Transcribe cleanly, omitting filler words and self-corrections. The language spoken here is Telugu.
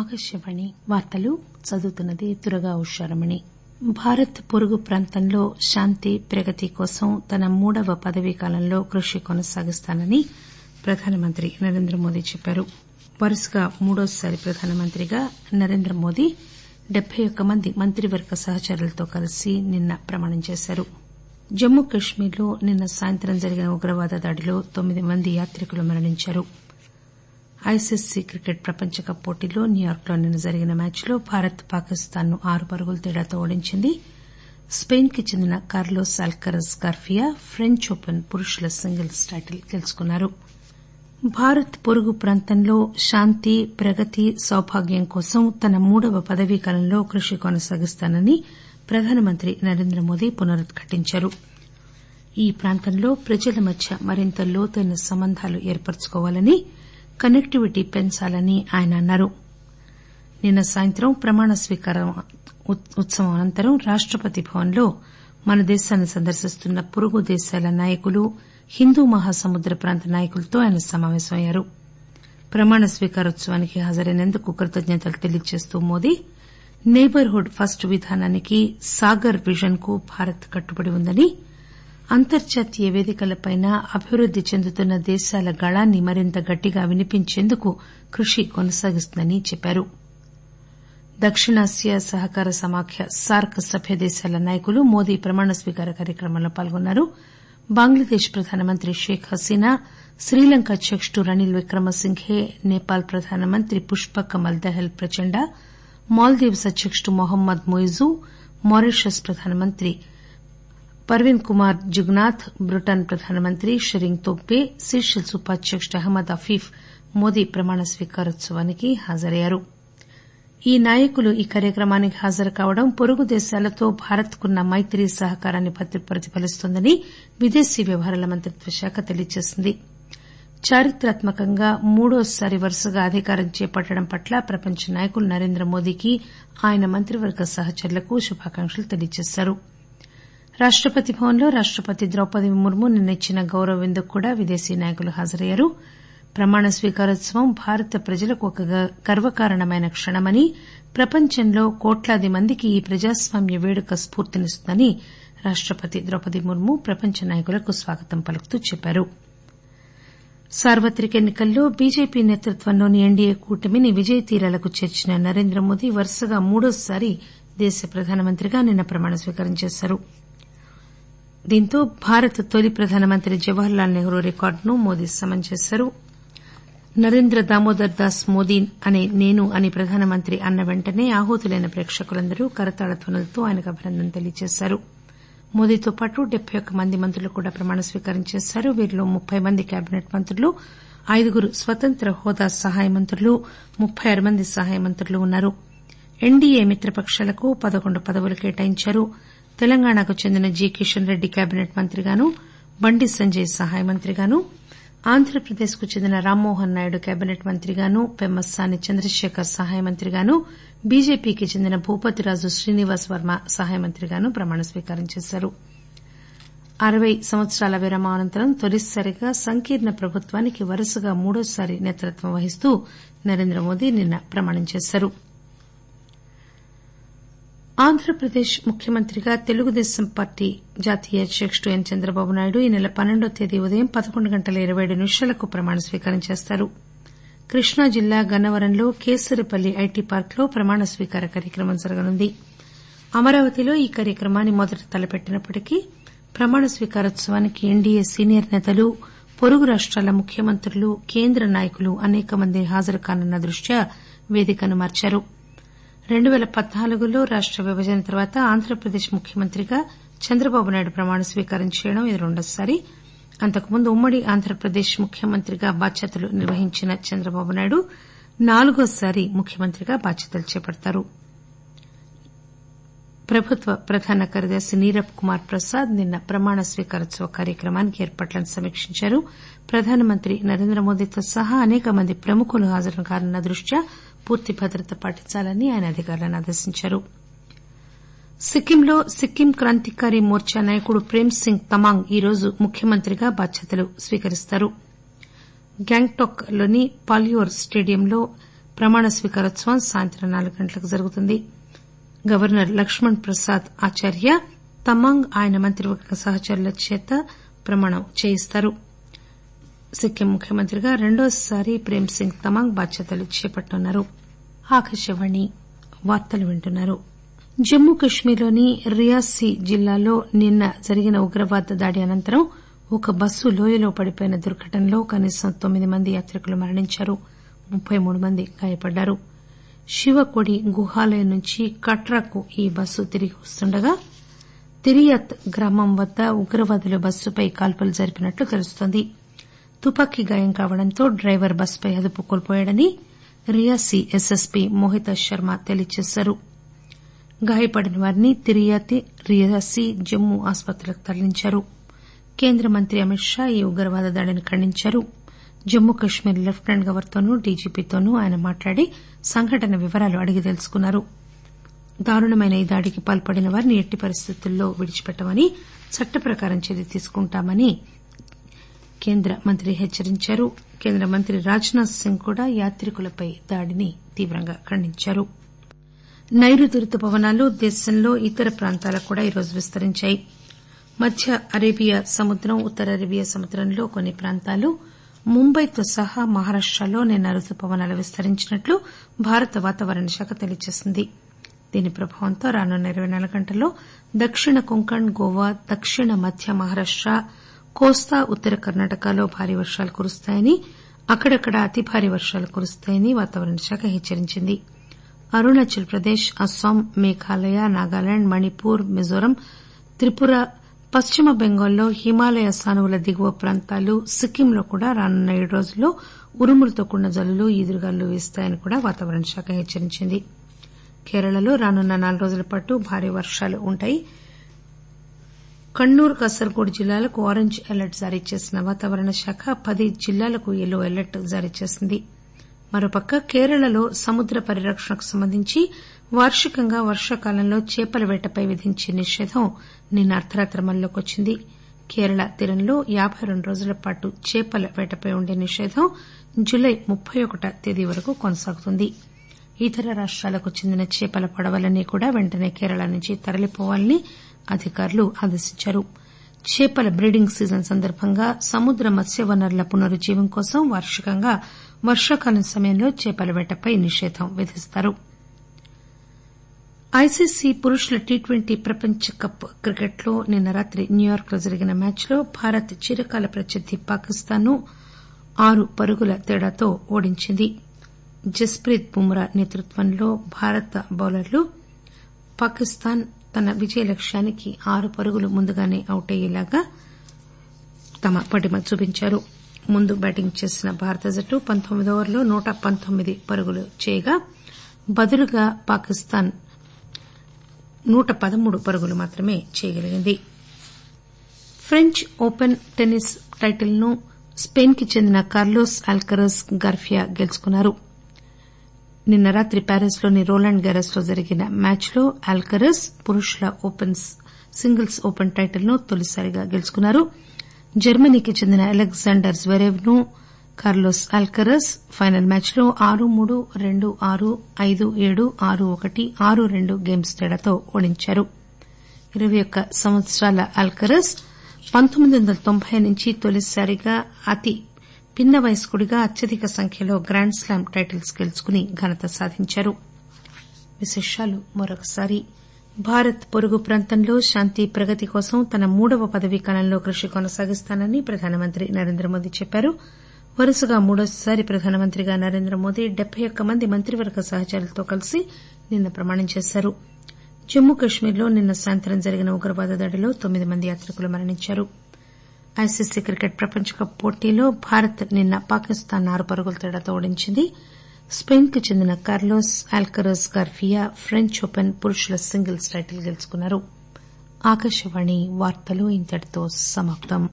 ఆకాశవాణి వార్తలు చదువుతున్నది దుర్గా ఉషారమణి. భారత్ పొరుగు ప్రాంతంలో శాంతి ప్రగతి కోసం తన 3వ పదవీకాలంలో కృషి కొనసాగిస్తానని ప్రధానమంత్రి నరేంద్రమోదీ చెప్పారు. వరుసగా మూడోసారి ప్రధానమంత్రిగా నరేంద్రమోదీ 71 మంది మంత్రివర్గ సహచరులతో కలిసి నిన్న ప్రమాణం చేశారు. జమ్మూ కశ్మీర్లో నిన్న సాయంత్రం జరిగిన ఉగ్రవాద దాడిలో 9 మంది యాత్రికులు మరణించారు. ఐసీసీ క్రికెట్ ప్రపంచకప్ పోటీలో న్యూయార్క్లో నిన్న జరిగిన మ్యాచ్లో భారత్ పాకిస్తాన్ను 6 పరుగుల తేడాతో ఓడించింది. స్పెయిన్కి చెందిన Carlos Alcaraz Garcia French open పురుషుల సింగిల్స్ టైటిల్ గెలుచుకున్నారు. భారత్ పొరుగు ప్రాంతంలో శాంతి ప్రగతి సౌభాగ్యం కోసం తన 3వ పదవీకాలంలో కృషి కొనసాగిస్తానని ప్రధానమంత్రి నరేంద్రమోదీ పునరుద్ఘాటించారు. ఈ ప్రాంతంలో ప్రజల మధ్య మరింత లోతైన సంబంధాలు ఏర్పరచుకోవాలని కనెక్టివిటీ పెంచాలని ఆయన అన్నారు. నిన్న సాయంత్రం ప్రమాణ స్వీకారం ఉత్సవం అనంతరం రాష్టపతి భవన్లో మన దేశాన్ని సందర్శిస్తున్న పొరుగు దేశాల నాయకులు హిందూ మహాసముద్ర ప్రాంత నాయకులతో ఆయన సమావేశమయ్యారు. ప్రమాణ స్వీకారోత్సవానికి హాజరైనందుకు కృతజ్ఞతలు తెలియజేస్తూ మోదీ నైబర్హుడ్ ఫస్ట్ విధానానికి సాగర్ విజన్ కు భారత్ కట్టుబడి ఉందని, అంతర్జాతీయ వేదికలపై అభివృద్ది చెందుతున్న దేశాల గళాన్ని మరింత గట్టిగా వినిపించేందుకు కృషి కొనసాగిస్తుందని చెప్పారు. దక్షిణాసియా సహకార సమాఖ్య సార్క్ సభ్య దేశాల నాయకులు మోదీ ప్రమాణ స్వీకార కార్యక్రమంలో పాల్గొన్నారు. బంగ్లాదేశ్ ప్రధానమంత్రి షేక్ హసీనా, శ్రీలంక అధ్యకుడు రనిల్ విక్రమసింఘే, నేపాల్ ప్రధానమంత్రి పుష్ప కమల్ దహల్ ప్రచండ, మాల్దీవ్స్ అధ్యకుడు మొహమ్మద్ మొయిజు, మారిషస్ ప్రధానమంత్రి పర్వీన్ కుమార్ జుగ్నాథ్, బ్రిటన్ ప్రధానమంత్రి షరింగ్ తోగ్బే, సీషెల్స్ ఉపాధ్యకుడు అహ్మద్ అఫీఫ్ మోదీ ప్రమాణ స్వీకారోత్సవానికి హాజరయ్యారు. ఈ నాయకులు ఈ కార్యక్రమానికి హాజరు కావడం పొరుగు దేశాలతో భారత్ కున్న మైత్రీ సహకారాన్ని ప్రతిఫలిస్తోందని విదేశీ వ్యవహారాల మంత్రిత్వ శాఖ తెలియజేసింది. చారిత్రాత్మకంగా మూడోసారి వరుసగా అధికారం చేపట్టడం పట్ల ప్రపంచ నాయకులు నరేంద్రమోదీకి ఆయన మంత్రివర్గ సహచరులకు శుభాకాంక్షలు తెలియజేశారు. రాష్టపతి భవన్లో రాష్టపతి ద్రౌపది ముర్ము నిన్న ఇచ్చిన గౌరవ విందుకు కూడా విదేశీ నాయకులు హాజరయ్యారు. ప్రమాణ స్వీకారోత్సవం భారత ప్రజలకు ఒక గర్వకారణమైన క్షణమని, ప్రపంచంలో కోట్లాది మందికి ఈ ప్రజాస్వామ్య వేడుక స్పూర్తినిస్తుందని రాష్టపతి ద్రౌపది ముర్ము ప్రపంచ నాయకులకు స్వాగతం పలుకుతూ చెప్పారు. సార్వత్రిక ఎన్నికల్లో బీజేపీ నేతృత్వంలోని ఎన్డీఏ కూటమిని విజయతీరాలకు చేర్చిన నరేంద్రమోదీ వరుసగా మూడోసారి దేశ ప్రధానమంత్రిగా నిన్న ప్రమాణ స్వీకారం చేశారు. దీంతో భారత తొలి ప్రధానమంత్రి జవహర్లాల్ నెహ్రూ రికార్డును మోదీ సమం చేశారు. నరేంద్ర దామోదర్ దాస్ మోదీ అనే నేను అని ప్రధానమంత్రి అన్న వెంటనే ఆహుతులైన ప్రేక్షకులందరూ కరతాళ ధ్వనులతో ఆయనకు అభినందనలు తెలియజేశారు. మోదీతో పాటు 71 మంది మంత్రులు కూడా ప్రమాణ స్వీకారం చేశారు. వీరిలో 30 మంది కేబినెట్ మంత్రులు, 5 స్వతంత్ర హోదా సహాయ మంత్రులు, 36 మంది సహాయ మంత్రులు ఉన్నారు. ఎన్డీఏ మిత్రపకాలకు 11 పదవులు కేటాయించారు. తెలంగాణకు చెందిన జి కిషన్ రెడ్డి కేబినెట్ మంత్రిగాను, బండి సంజయ్ సహాయ మంత్రిగాను, ఆంధ్రప్రదేశ్ కు చెందిన రామ్మోహన్ నాయుడు కేబినెట్ మంత్రిగాను, పెమ్మసాని చంద్రశేఖర్ సహాయ మంత్రిగాను, బీజేపీకి చెందిన భూపతిరాజు శ్రీనివాస్ వర్మ సహాయ మంత్రిగాను ప్రమాణ స్వీకారం చేశారు. 60 సంవత్సరాల విరామం అనంతరం తొలిసారిగా సంకీర్ణ ప్రభుత్వానికి వరుసగా మూడోసారి నేతృత్వం వహిస్తూ నరేంద్రమోదీ నిన్న ప్రమాణం చేశారు. ఆంధ్రప్రదేశ్ ముఖ్యమంత్రిగా తెలుగుదేశం పార్టీ జాతీయ అధ్యకుడు ఎన్ చంద్రబాబు నాయుడు ఈ నెల 12వ తేదీ ఉదయం 11:27 ప్రమాణ స్వీకారం చేస్తారు. కృష్ణా జిల్లా గన్నవరంలో కేసరపల్లి ఐటీ పార్కులో ప్రమాణ స్వీకార కార్యక్రమం జరగనుంది. అమరావతిలో ఈ కార్యక్రమాన్ని మొదట తలపెట్టినప్పటికీ ప్రమాణ స్వీకారోత్సవానికి ఎన్డీఏ సీనియర్ నేతలు, పొరుగు రాష్టాల ముఖ్యమంత్రులు, కేంద్ర నాయకులు అనేక మంది హాజరు కానున్న దృష్ట్యా వేదికను మార్చారు. 2014లో రాష్ట విభజన తర్వాత ఆంధ్రప్రదేశ్ ముఖ్యమంత్రిగా చంద్రబాబు నాయుడు ప్రమాణ స్వీకారం చేయడం ఇది రెండోసారి. అంతకుముందు ఉమ్మడి ఆంధ్రప్రదేశ్ ముఖ్యమంత్రిగా బాధ్యతలు నిర్వహించిన చంద్రబాబు నాయుడు 4వసారి ముఖ్యమంత్రిగా బాధ్యతలు చేపడతారు. ప్రభుత్వ ప్రధాన కార్యదర్శి నీరబ్ కుమార్ ప్రసాద్ నిన్న ప్రమాణ స్వీకారోత్సవ కార్యక్రమానికి ఏర్పాట్లను సమీక్షించారు. ప్రధానమంత్రి నరేంద్రమోదీతో సహా అనేక మంది ప్రముఖులు హాజరు కానున్న దృష్ట్యా పూర్తి భద్రత పాటించాలని ఆయన అధికారులను ఆదేశించారు. సిక్కింలో సిక్కిం క్రాంతికారి మోర్చా నాయకుడు ప్రేమ్ సింగ్ తమాంగ్ ఈరోజు ముఖ్యమంత్రిగా బాధ్యతలు స్వీకరిస్తారు. గ్యాంగ్టాక్ లోని పాల్యోర్ స్టేడియంలో ప్రమాణ స్వీకారోత్సవం సాయంత్రం 4 గంటలకు జరుగుతుంది. గవర్నర్ లక్ష్మణ్ ప్రసాద్ ఆచార్య తమాంగ్ ఆయన మంత్రివర్గ సహచరుల చేత ప్రమాణం చేయిస్తారు. సిక్కిం ముఖ్యమంత్రిగా రెండోసారి ప్రేమ్ సింగ్ తమాంగ్ బాధ్యతలు చేపట్టనున్నారు. జమ్మూ కశ్మీర్లోని రియాసీ జిల్లాలో నిన్న జరిగిన ఉగ్రవాద దాడి అనంతరం ఒక బస్సు లోయలో పడిపోయిన దుర్ఘటనలో కనీసం 9 మంది యాత్రికులు మరణించారు. 33 మంది గాయపడ్డారు. శివకోడి గుహాలయం నుంచి కట్రాకు ఈ బస్సు తిరిగి వస్తుండగా తిరియాత్ గ్రామం వద్ద ఉగ్రవాదులు బస్సుపై కాల్పులు జరిపినట్లు తెలుస్తోంది. తుపాకీ గాయం కావడంతో డ్రైవర్ బస్సుపై అదుపు కోల్పోయాడని రియాసీ ఎస్ఎస్పీ మోహిత శర్మ తెలియజేశారు. గాయపడిన వారిని తిరియాత్, రియాసీ, జమ్మూ ఆసుపత్రులకు తరలించారు. కేంద్ర మంత్రి అమిత్ షా ఈ ఉగ్రవాద దాడిని ఖండించారు. జమ్మూ కశ్మీర్ లెప్టిసెంట్ గవర్నర్తోనూ డీజీపీతోనూ ఆయన మాట్లాడి సంఘటన వివరాలు అడిగి తెలుసుకున్నారు. దారుణమైన ఈ దాడికి పాల్పడిన వారిని ఎట్టి పరిస్థితుల్లో విడిచిపెట్టమని, చట్ట ప్రకారం చర్య తీసుకుంటామని కేంద్ర మంత్రి హెచ్చరించారు. కేంద్ర మంత్రి రాజ్ నాథ్ సింగ్ కూడా యాత్రికులపై దాడిని తీవ్రంగా ఖండించారు. నైరుతి రుతుపవనాలు దేశంలో ఇతర ప్రాంతాలకు కూడా ఈరోజు విస్తరించాయి. మధ్య అరేబియా సముద్రం, ఉత్తర అరేబియా సముద్రంలో కొన్ని ప్రాంతాలు, ముంబైతో సహా మహారాష్టలో నిన్న రుతుపవనాలు విస్తరించినట్లు భారత వాతావరణ శాఖ తెలియజేసింది. దీని ప్రభావంతో రానున్న 24 గంటల్లో దక్షిణ కొంకణ్, గోవా, దక్షిణ మధ్య మహారాష్ట, కోస్తా, ఉత్తర కర్ణాటకలో భారీ వర్షాలు కురుస్తాయని, అక్కడక్కడా అతి భారీ వర్షాలు కురుస్తాయని వాతావరణ శాఖ హెచ్చరించింది. అరుణాచల్ ప్రదేశ్, అస్సాం, మేఘాలయ, నాగాలాండ్, మణిపూర్, మిజోరం, త్రిపుర, పశ్చిమ బెంగాల్లో హిమాలయ సానువుల దిగువ ప్రాంతాలు, సిక్కింలో కూడా రానున్న 7 రోజుల్లో ఉరుములతో కూడిన జల్లులు, ఈదురుగాలులు వీస్తాయని కూడా వాతావరణ శాఖ హెచ్చరించింది. కేరళలో రానున్న 4 రోజుల పాటు భారీ వర్షాలు ఉంటాయి. కണ്ണూర్, కాసర్గోడ్ జిల్లాలకు ఆరెంజ్ అలర్ట్ జారీ చేసిన వాతావరణ శాఖ 10 జిల్లాలకు యెల్లో అలర్ట్ జారీ చేసింది. మరోపక్క కేరళలో సముద్ర పరిరక్షణకు సంబంధించి వార్షికంగా వర్షాకాలంలో చేపల వేటపై విధించే నిషేధం నిన్న అర్దరాత్రి అమల్లోకి వచ్చింది. కేరళ తీరంలో 52 రోజుల పాటు చేపల వేటపై ఉండే నిషేధం జులై 31వ తేదీ వరకు కొనసాగుతుంది. ఇతర రాష్టాలకు చెందిన చేపల పడవలన్నీ కూడా వెంటనే కేరళ నుంచి తరలిపోవాలని అధికారులు ఆదేశించారు. చేపల బ్రీడింగ్ సీజన్ సందర్భంగా సముద్ర మత్స్య వనరుల పునరుజ్జీవం కోసం వార్షికంగా వర్షాకాలం సమయంలో చేపల వేటపై నిషేధం విధిస్తారు. ఐసీసీ పురుషుల టీ20 ప్రపంచ కప్ క్రికెట్లో నిన్న రాత్రి న్యూయార్క్ లో జరిగిన మ్యాచ్లో భారత్ చిరకాల ప్రత్యర్థి పాకిస్తాన్ ను 6 పరుగుల తేడాతో ఓడించింది. జస్ప్రీత్ బుమ్రా నేతృత్వంలో భారత బౌలర్లు పాకిస్తాన్ తన విజయ లక్ష్యానికి 6 పరుగులు ముందుగానే అవుట్ అయ్యేలాగా తమ పటిమ చూపించారు. ముందు బ్యాటింగ్ చేసిన భారత జట్టు 19వ ఓవర్లో 119 పరుగులు చేయగా బదులుగా పాకిస్తాన్ 113 పరుగులు మాత్రమే చేయగలిగింది. ఫ్రెంచ్ ఓపెన్ టెన్నిస్ టైటిల్ ను స్పెయిన్ కి చెందిన కార్లోస్ అల్కరాజ్ గార్సియా గెలుచుకున్నారు. నిన్న రాత్రి ప్యారిస్ లోని రోలాండ్ గ్యారస్ లో జరిగిన మ్యాచ్ లో అల్కరాజ్ పురుషుల సింగిల్స్ ఓపెన్ టైటిల్ ను తొలిసారిగా గెలుచుకున్నారు. జర్మనీకి చెందిన అలెగ్జాండర్ జ్వెరేవ్ ను కార్లోస్ అల్కరాజ్ ఫైనల్ మ్యాచ్ లో 6-3, 2-6, 5-7, 6-1, 6-2 గేమ్స్ తేడాతో ఓడించారు. 21 సంవత్సరాల అల్కరాజ్ 1990 నుంచి తొలిసారిగా అతి పిన్న వయస్కుడిగా అత్యధిక సంఖ్యలో గ్రాండ్ స్లామ్ టైటిల్స్ గెలుచుకుని ఘనత సాధించారు. భారత్ పొరుగు ప్రాంతంలో శాంతి, ప్రగతి కోసం తన 3వ పదవీకాలంలో కృషి కొనసాగిస్తానని ప్రధానమంత్రి నరేంద్రమోదీ చెప్పారు. వరుసగా 3వసారి ప్రధానమంత్రిగా నరేంద్రమోదీ 71 మంది మంత్రివర్గ సహచరులతో కలిసి నిన్న ప్రమాణం చేశారు. జమ్మూ కశ్మీర్లో నిన్న సాయంత్రం జరిగిన ఉగ్రవాద దాడిలో 9 మంది యాత్రికులు మరణించారు. ఐసీసీ క్రికెట్ ప్రపంచ కప్ పోటీలో భారత్ నిన్న పాకిస్తాన్ 6 పరుగుల తేడాతో ఓడించింది. స్పెయిన్ కు చెందిన Carlos Alcaraz Garcia French open పురుషుల సింగిల్స్ టైటిల్ గెలుచుకున్నారు.